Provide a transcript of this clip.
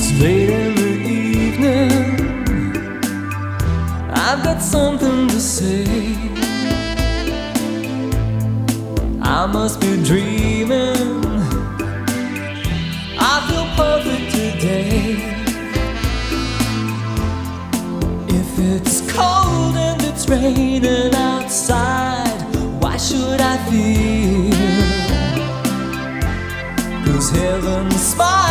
Late in the evening, I've got something to say. I must be dreaming, I feel perfect today. If it's cold and it's raining outside, why should I fear? 'Cause heaven smiles